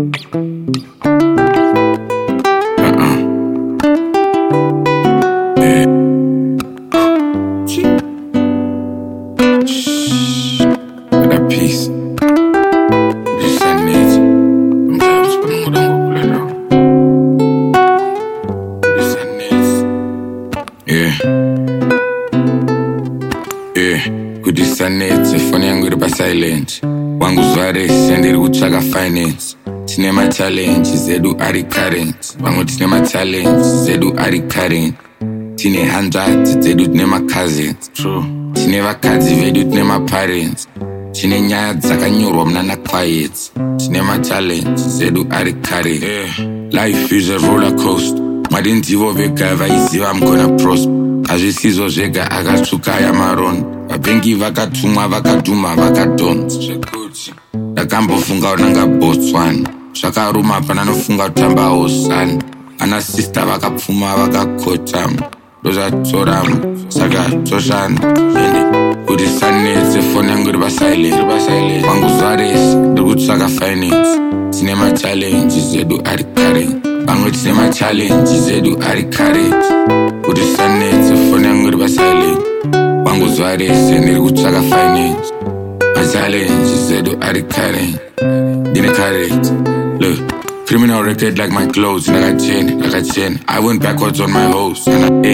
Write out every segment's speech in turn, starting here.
Peace. This I need. Sometimes when I'm gonna pull it down. This I need. Yeah. Good this I need. Phone yangu iri pa silent. Wangu zware sendiri kutsvaka finance. Tine ma challenge zedu ari current. Wangu tine ma challenge zedu ari current. Tine hundreds zedu tine ma cousins. True. Tine vakadzi vedu tine ma parents. Tine nyaya dzakanyorwa muna quiet. Tine ma challenge zedu ari kare. Life is a roller coaster. Madinzivo vega vaiziva I'm gonna prosper. Azvisizo zvega akatsvuka yamaron. Vapengi vakatumwa vakadhuma vakadonza. Ndakambofunga unanga Botswana. Zvakaruma pananofunga kutamba Hosana. Ana sister vakapfuma vakakotama. Ndozvatorama saka toshana. Kuti sanetse phone yangu iri pa silent. Wangu zvarese ndiri kutsvaka finance. Tine ma challenge zedu ari current. Vamwe tine ma challenge zedu ari current. Kuti sanetse phone yangu iri pa silent. Wangu zvarese ndiri kutsvaka finance. Ma challenge zedu ari current. Ndine current. Look, criminal record like my clothes. Nakachena. I went backwards on my hoes.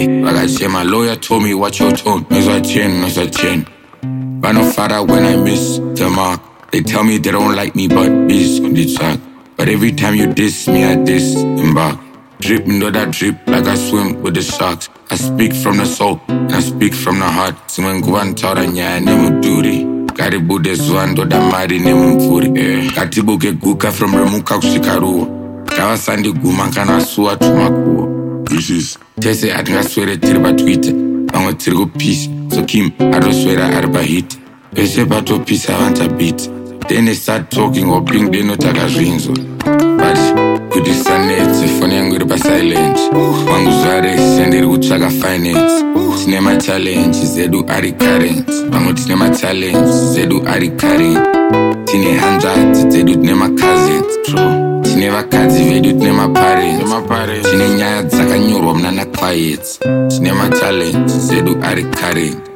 My lawyer told me watch your tone. Knows I chain. But no father when I miss the mark. They tell me they don't like me, but this on the track. But every time you diss me, I disembark. Drip into that drip like I swim with the sharks. I speak from the soul, and I speak from the heart. Simen guvan tara nya nemu duri. Karibu deswando damari nemu mfuri. Katibuke guka from remuka kushikaruwa. Kawasandi gumankana suwa tumakuwa. This is Tese atingaswere tiri pa Twitter. Vango tiri ku peace. So Kim atoswera ari pa hit. Pese pato peace avanta beat. Then they start talking or bring the note akazvinzo. But kuti sanetse phone yangu iri pa silent. Wangu zvarese ndiri kutsvaka finance. Tine ma challenge zedu ari current. Vangu tine ma challenge zedu ari current. Tine hundreds zedu tine ma cousins. True. Tine vakadzi vedu tine ma parents. Tine nyaya dzakanyorwa muna quiet. Tine ma challenge zedu ari current.